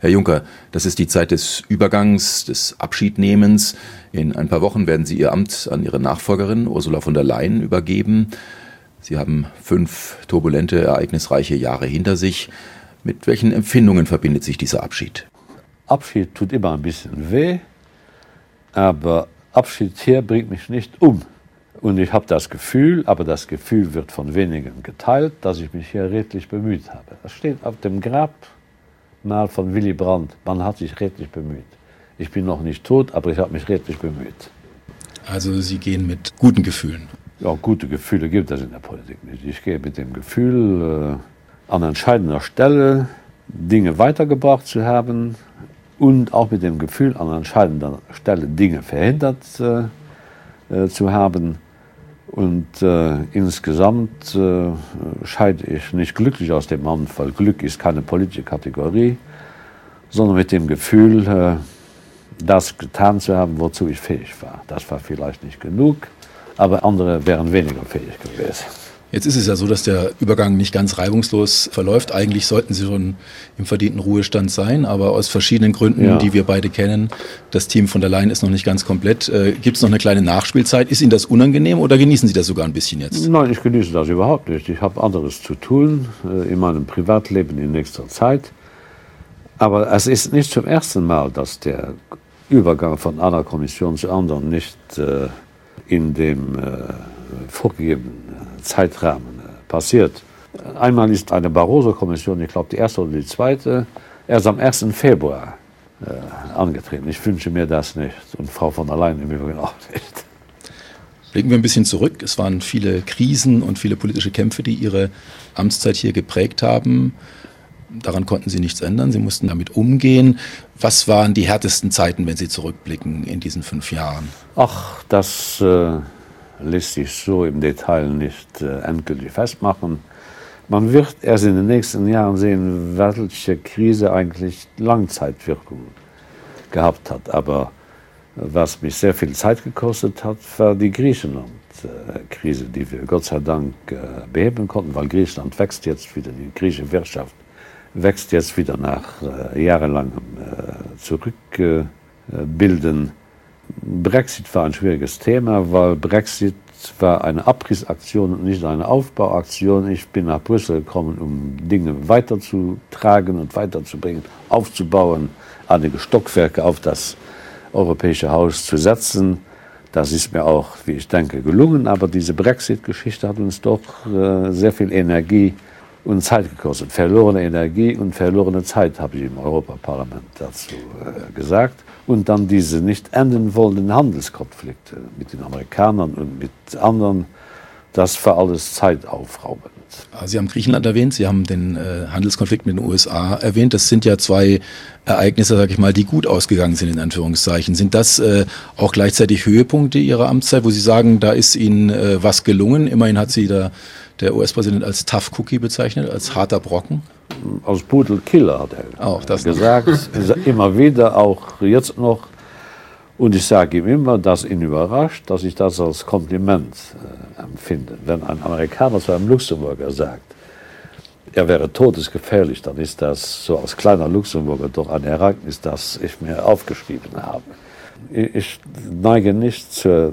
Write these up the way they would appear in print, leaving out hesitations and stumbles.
Herr Juncker, das ist die Zeit des Übergangs, des Abschiednehmens. In ein paar Wochen werden Sie Ihr Amt an Ihre Nachfolgerin Ursula von der Leyen übergeben. Sie haben 5 turbulente, ereignisreiche Jahre hinter sich. Mit welchen Empfindungen verbindet sich dieser Abschied? Abschied tut immer ein bisschen weh, aber Abschied hier bringt mich nicht um. Und ich habe das Gefühl, aber das Gefühl wird von wenigen geteilt, dass ich mich hier redlich bemüht habe. Das steht auf dem Grabmal von Willy Brandt. Man hat sich redlich bemüht. Ich bin noch nicht tot, aber ich habe mich redlich bemüht. Also Sie gehen mit guten Gefühlen? Ja, gute Gefühle gibt es in der Politik nicht. Ich gehe mit dem Gefühl, an entscheidender Stelle Dinge weitergebracht zu haben und auch mit dem Gefühl, an entscheidender Stelle Dinge verhindert zu haben. Und insgesamt scheide ich nicht glücklich aus dem Amt, weil Glück ist keine politische Kategorie, sondern mit dem Gefühl, das getan zu haben, wozu ich fähig war. Das war vielleicht nicht genug, aber andere wären weniger fähig gewesen. Jetzt ist es ja so, dass der Übergang nicht ganz reibungslos verläuft. Eigentlich sollten Sie schon im verdienten Ruhestand sein, aber aus verschiedenen Gründen, die wir beide kennen, das Team von der Leyen ist noch nicht ganz komplett. Gibt es noch eine kleine Nachspielzeit? Ist Ihnen das unangenehm oder genießen Sie das sogar ein bisschen jetzt? Nein, ich genieße das überhaupt nicht. Ich habe anderes zu tun in meinem Privatleben in nächster Zeit. Aber es ist nicht zum ersten Mal, dass der Übergang von einer Kommission zur anderen nicht in dem vorgegebenen Zeitrahmen passiert. Einmal ist eine Barroso-Kommission, ich glaube die erste oder die zweite, erst am 1. Februar angetreten. Ich wünsche mir das nicht und Frau von der Leyen im Übrigen auch nicht. Blicken wir ein bisschen zurück. Es waren viele Krisen und viele politische Kämpfe, die Ihre Amtszeit hier geprägt haben. Daran konnten Sie nichts ändern. Sie mussten damit umgehen. Was waren die härtesten Zeiten, wenn Sie zurückblicken in diesen 5 Jahren? Ach, das lässt sich so im Detail nicht endgültig festmachen. Man wird erst in den nächsten Jahren sehen, welche Krise eigentlich Langzeitwirkung gehabt hat. Aber was mich sehr viel Zeit gekostet hat, war die Griechenland-Krise, die wir Gott sei Dank beheben konnten, weil Griechenland wächst jetzt wieder, die griechische Wirtschaft wächst jetzt wieder nach jahrelangem Zurückbilden. Brexit war ein schwieriges Thema, weil Brexit war eine Abrissaktion und nicht eine Aufbauaktion. Ich bin nach Brüssel gekommen, um Dinge weiterzutragen und weiterzubringen, aufzubauen, einige Stockwerke auf das europäische Haus zu setzen. Das ist mir auch, wie ich denke, gelungen. Aber diese Brexit-Geschichte hat uns doch sehr viel Energie und Zeit gekostet. Verlorene Energie und verlorene Zeit, habe ich im Europaparlament dazu gesagt. Und dann diese nicht enden wollenden Handelskonflikte mit den Amerikanern und mit anderen, das war alles zeitaufraubend. Sie haben Griechenland erwähnt, Sie haben den Handelskonflikt mit den USA erwähnt. Das sind ja 2 Ereignisse, sage ich mal, die gut ausgegangen sind, in Anführungszeichen. Sind das auch gleichzeitig Höhepunkte Ihrer Amtszeit, wo Sie sagen, da ist Ihnen was gelungen? Immerhin hat Sie der US-Präsident als Tough Cookie bezeichnet, als harter Brocken. Als Brutal Killer hat er auch das gesagt, immer wieder, auch jetzt noch. Und ich sage ihm immer, dass ihn überrascht, dass ich das als Kompliment empfinde. Wenn ein Amerikaner zu einem Luxemburger sagt, er wäre todesgefährlich, dann ist das so als kleiner Luxemburger doch ein Ereignis, das ich mir aufgeschrieben habe. Ich neige nicht zur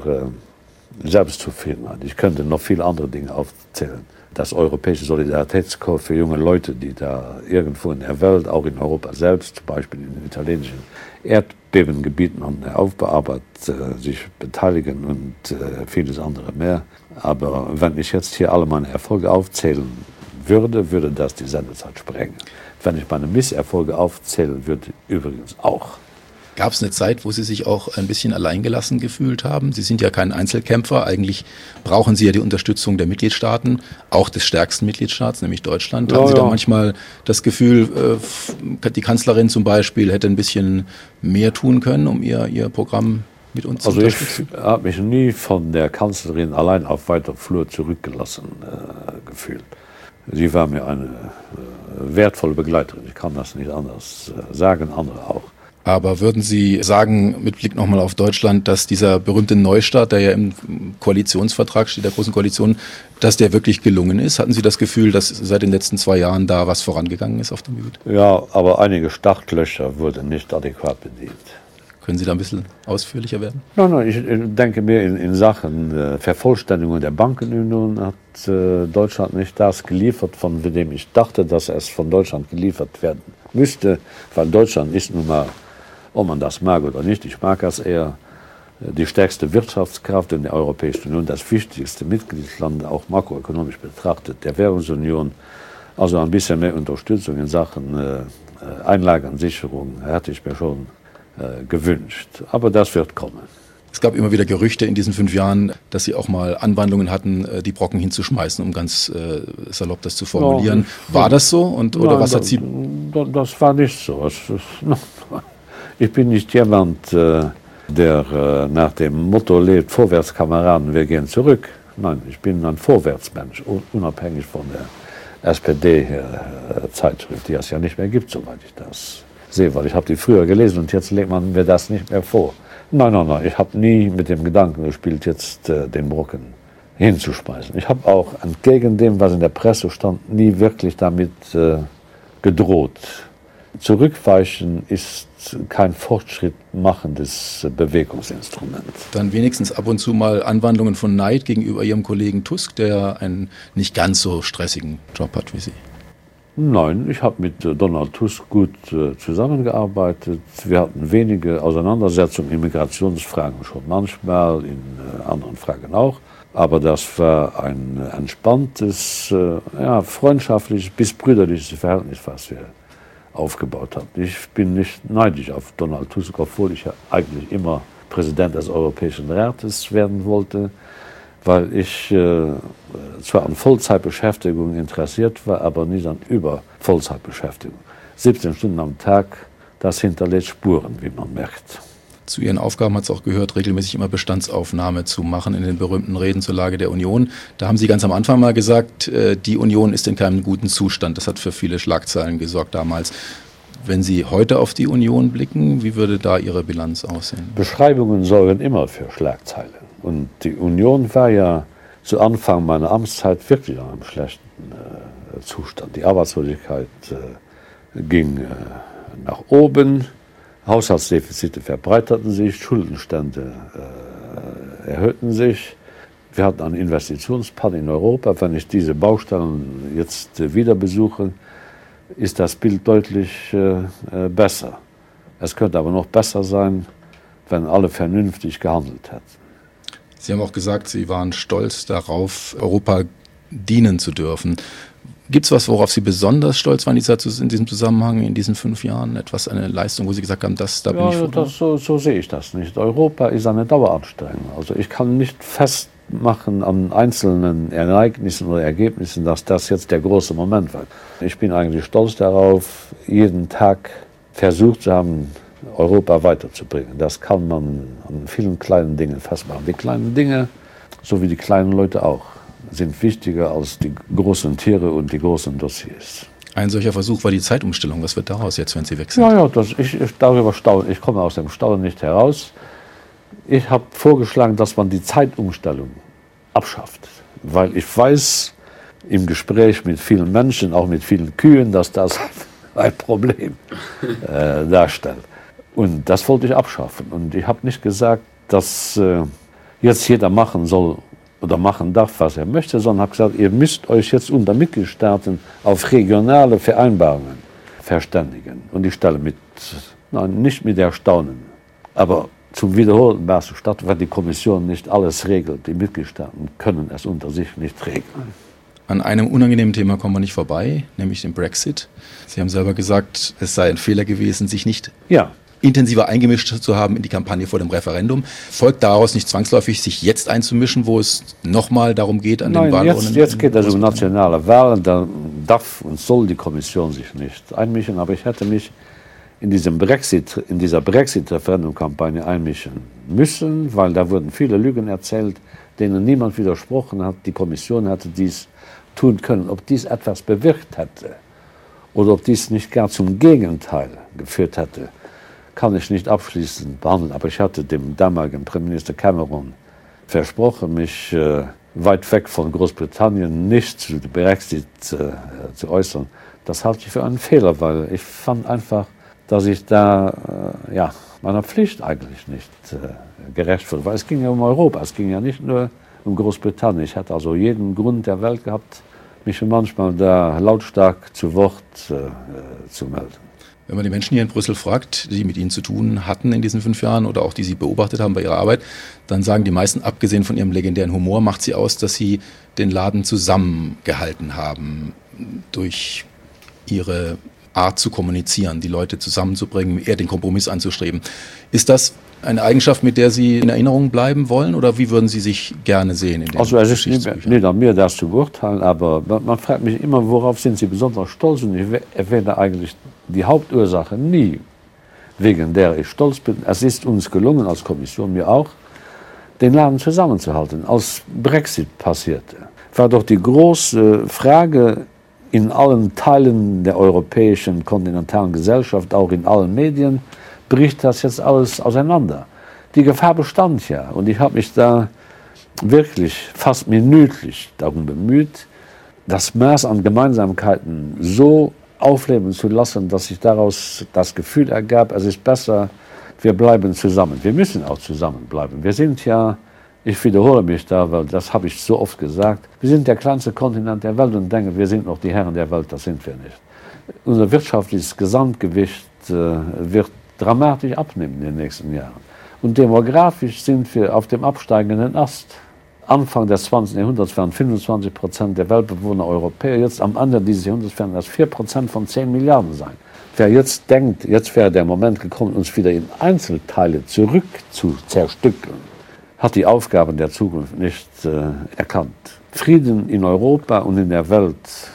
Selbstzufriedenheit. Ich könnte noch viele andere Dinge aufzählen. Das europäische Solidaritätskorps für junge Leute, die da irgendwo in der Welt, auch in Europa selbst, zum Beispiel in den italienischen Erdbebengebieten an der Aufbauarbeit sich beteiligen und vieles andere mehr. Aber wenn ich jetzt hier alle meine Erfolge aufzählen würde das die Sendezeit sprengen. Wenn ich meine Misserfolge aufzählen würde, übrigens auch. Gab es eine Zeit, wo Sie sich auch ein bisschen alleingelassen gefühlt haben? Sie sind ja kein Einzelkämpfer. Eigentlich brauchen Sie ja die Unterstützung der Mitgliedstaaten, auch des stärksten Mitgliedstaats, nämlich Deutschland. Haben Sie da manchmal das Gefühl, die Kanzlerin zum Beispiel hätte ein bisschen mehr tun können, um ihr Programm mit uns zu unterstützen? Ich habe mich nie von der Kanzlerin allein auf weiter Flur zurückgelassen gefühlt. Sie war mir eine wertvolle Begleiterin. Ich kann das nicht anders sagen, andere auch. Aber würden Sie sagen, mit Blick nochmal auf Deutschland, dass dieser berühmte Neustart, der ja im Koalitionsvertrag steht, der Großen Koalition, dass der wirklich gelungen ist? Hatten Sie das Gefühl, dass seit den letzten 2 Jahren da was vorangegangen ist auf dem Gebiet? Ja, aber einige Startlöcher wurden nicht adäquat bedient. Können Sie da ein bisschen ausführlicher werden? Nein, ich denke mir, in Sachen Vervollständigung der Bankenunion hat Deutschland nicht das geliefert, von dem ich dachte, dass es von Deutschland geliefert werden müsste, weil Deutschland ist nun mal, ob man das mag oder nicht, ich mag das eher, die stärkste Wirtschaftskraft in der Europäischen Union, das wichtigste Mitgliedsland, auch makroökonomisch betrachtet, der Währungsunion. Also ein bisschen mehr Unterstützung in Sachen Einlagensicherung hätte ich mir schon gewünscht. Aber das wird kommen. Es gab immer wieder Gerüchte in diesen 5 Jahren, dass Sie auch mal Anwandlungen hatten, die Brocken hinzuschmeißen, um ganz salopp das zu formulieren. Ja, war das so? Oder was hat Sie... Das war nicht so. Ich bin nicht jemand, der nach dem Motto lebt, vorwärts Kameraden, wir gehen zurück. Nein, ich bin ein Vorwärtsmensch, unabhängig von der SPD-Zeitschrift, die es ja nicht mehr gibt, soweit ich das sehe, weil ich habe die früher gelesen und jetzt legt man mir das nicht mehr vor. Nein, ich habe nie mit dem Gedanken gespielt, jetzt den Brocken hinzuschmeißen. Ich habe auch entgegen dem, was in der Presse stand, nie wirklich damit gedroht. Zurückweichen ist kein fortschrittmachendes Bewegungsinstrument. Dann wenigstens ab und zu mal Anwandlungen von Neid gegenüber Ihrem Kollegen Tusk, der einen nicht ganz so stressigen Job hat wie Sie. Nein, ich habe mit Donald Tusk gut zusammengearbeitet. Wir hatten wenige Auseinandersetzungen in Migrationsfragen schon manchmal, in anderen Fragen auch. Aber das war ein entspanntes, freundschaftliches bis brüderliches Verhältnis, was wir aufgebaut haben. Ich bin nicht neidisch auf Donald Tusk, obwohl ich ja eigentlich immer Präsident des Europäischen Rates werden wollte, weil ich zwar an Vollzeitbeschäftigung interessiert war, aber nicht an Übervollzeitbeschäftigung. 17 Stunden am Tag, das hinterlässt Spuren, wie man merkt. Zu Ihren Aufgaben hat es auch gehört, regelmäßig immer Bestandsaufnahme zu machen in den berühmten Reden zur Lage der Union. Da haben Sie ganz am Anfang mal gesagt, die Union ist in keinem guten Zustand. Das hat für viele Schlagzeilen gesorgt damals. Wenn Sie heute auf die Union blicken, wie würde da Ihre Bilanz aussehen? Beschreibungen sorgen immer für Schlagzeilen. Und die Union war ja zu Anfang meiner Amtszeit wirklich in einem schlechten Zustand. Die Arbeitslosigkeit ging nach oben, Haushaltsdefizite verbreiterten sich, Schuldenstände erhöhten sich. Wir hatten einen Investitionspakt in Europa. Wenn ich diese Baustellen jetzt wieder besuche, ist das Bild deutlich besser. Es könnte aber noch besser sein, wenn alle vernünftig gehandelt hätten. Sie haben auch gesagt, Sie waren stolz darauf, Europa dienen zu dürfen. Gibt es was, worauf Sie besonders stolz waren in diesem Zusammenhang, in diesen 5 Jahren? Eine Leistung, wo Sie gesagt haben, da bin ich froh? So sehe ich das nicht. Europa ist eine Daueranstrengung. Also ich kann nicht festmachen an einzelnen Ereignissen oder Ergebnissen, dass das jetzt der große Moment war. Ich bin eigentlich stolz darauf, jeden Tag versucht zu haben, Europa weiterzubringen. Das kann man an vielen kleinen Dingen festmachen. Die kleinen Dinge, so wie die kleinen Leute auch, sind wichtiger als die großen Tiere und die großen Dossiers. Ein solcher Versuch war die Zeitumstellung. Was wird daraus jetzt, wenn Sie weg sind? Darüber staune. Ich komme aus dem Staunen nicht heraus. Ich habe vorgeschlagen, dass man die Zeitumstellung abschafft. Weil ich weiß, im Gespräch mit vielen Menschen, auch mit vielen Kühen, dass das ein Problem darstellt. Und das wollte ich abschaffen. Und ich habe nicht gesagt, dass jetzt jeder machen soll oder machen darf, was er möchte, sondern habe gesagt, ihr müsst euch jetzt unter Mitgliedstaaten auf regionale Vereinbarungen verständigen. Und ich stelle nicht mit Erstaunen, aber zum wiederholten Mal statt, wenn die Kommission nicht alles regelt. Die Mitgliedstaaten können es unter sich nicht regeln. An einem unangenehmen Thema kommen wir nicht vorbei, nämlich dem Brexit. Sie haben selber gesagt, es sei ein Fehler gewesen, sich nicht intensiver eingemischt zu haben in die Kampagne vor dem Referendum. Folgt daraus nicht zwangsläufig, sich jetzt einzumischen, wo es nochmal darum geht, an den Wahlurnen? Jetzt geht es um nationale Wahlen. Da darf und soll die Kommission sich nicht einmischen. Aber ich hätte mich in dieser Brexit-Referendum-Kampagne einmischen müssen, weil da wurden viele Lügen erzählt, denen niemand widersprochen hat. Die Kommission hätte dies tun können. Ob dies etwas bewirkt hätte oder ob dies nicht gar zum Gegenteil geführt hätte, kann ich nicht abschließend behandeln. Aber ich hatte dem damaligen Premierminister Cameron versprochen, mich weit weg von Großbritannien nicht zu Brexit zu äußern. Das halte ich für einen Fehler, weil ich fand einfach, dass ich da meiner Pflicht eigentlich nicht gerecht wurde. Weil es ging ja um Europa, es ging ja nicht nur um Großbritannien. Ich hatte also jeden Grund der Welt gehabt, mich manchmal da lautstark zu Wort zu melden. Wenn man die Menschen hier in Brüssel fragt, die mit Ihnen zu tun hatten in diesen 5 Jahren oder auch die Sie beobachtet haben bei Ihrer Arbeit, dann sagen die meisten, abgesehen von Ihrem legendären Humor, macht Sie aus, dass Sie den Laden zusammengehalten haben durch Ihre Art zu kommunizieren, die Leute zusammenzubringen, eher den Kompromiss anzustreben. Ist das eine Eigenschaft, mit der Sie in Erinnerung bleiben wollen, oder wie würden Sie sich gerne sehen? Also es ist nicht an mir, das zu beurteilen, aber man fragt mich immer, worauf sind Sie besonders stolz? Und ich erwähne eigentlich die Hauptursache nie, wegen der ich stolz bin. Es ist uns gelungen, als Kommission, mir auch, den Laden zusammenzuhalten. Als Brexit passierte, war doch die große Frage in allen Teilen der europäischen kontinentalen Gesellschaft, auch in allen Medien, bricht das jetzt alles auseinander. Die Gefahr bestand ja, und ich habe mich da wirklich fast minütlich darum bemüht, das Maß an Gemeinsamkeiten so aufleben zu lassen, dass sich daraus das Gefühl ergab, es ist besser, wir bleiben zusammen. Wir müssen auch zusammenbleiben. Wir sind ja, ich wiederhole mich da, weil das habe ich so oft gesagt, wir sind der kleinste Kontinent der Welt und denken, wir sind noch die Herren der Welt, das sind wir nicht. Unser wirtschaftliches Gesamtgewicht wird dramatisch abnehmen in den nächsten Jahren. Und demografisch sind wir auf dem absteigenden Ast. Anfang des 20. Jahrhunderts waren 25% der Weltbewohner Europäer. Jetzt am Ende dieses Jahrhunderts werden das 4% von 10 Milliarden sein. Wer jetzt denkt, jetzt wäre der Moment gekommen, uns wieder in Einzelteile zurück zu zerstückeln, hat die Aufgaben der Zukunft nicht erkannt. Frieden in Europa und in der Welt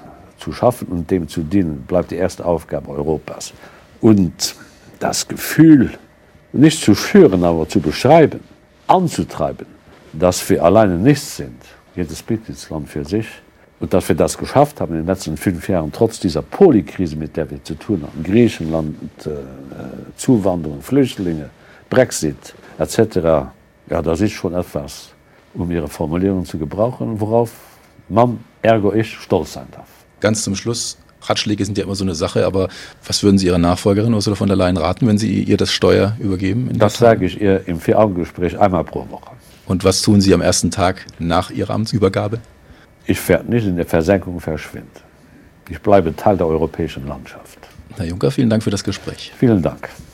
zu schaffen und dem zu dienen, bleibt die erste Aufgabe Europas. Und das Gefühl, nicht zu führen, aber zu beschreiben, anzutreiben, dass wir alleine nichts sind, jedes Mitgliedsland für sich, und dass wir das geschafft haben in den letzten 5 Jahren, trotz dieser Polykrise, mit der wir zu tun haben, Griechenland, Zuwanderung, Flüchtlinge, Brexit etc., ja, das ist schon etwas, um Ihre Formulierung zu gebrauchen, worauf man, ergo ich, stolz sein darf. Ganz zum Schluss, Ratschläge sind ja immer so eine Sache, aber was würden Sie Ihrer Nachfolgerin Ursula von der Leyen raten, wenn Sie ihr das Steuer übergeben? Das sage ich ihr im 4-Augen-Gespräch einmal pro Woche. Und was tun Sie am ersten Tag nach Ihrer Amtsübergabe? Ich werde nicht in der Versenkung verschwinden. Ich bleibe Teil der europäischen Landschaft. Herr Juncker, vielen Dank für das Gespräch. Vielen Dank.